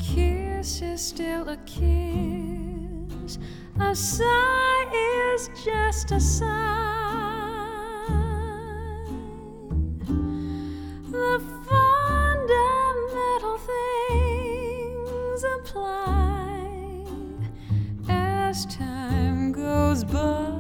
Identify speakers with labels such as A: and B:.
A: kiss is still a kiss. A sigh is just a sigh. The fundamental things apply as time goes by.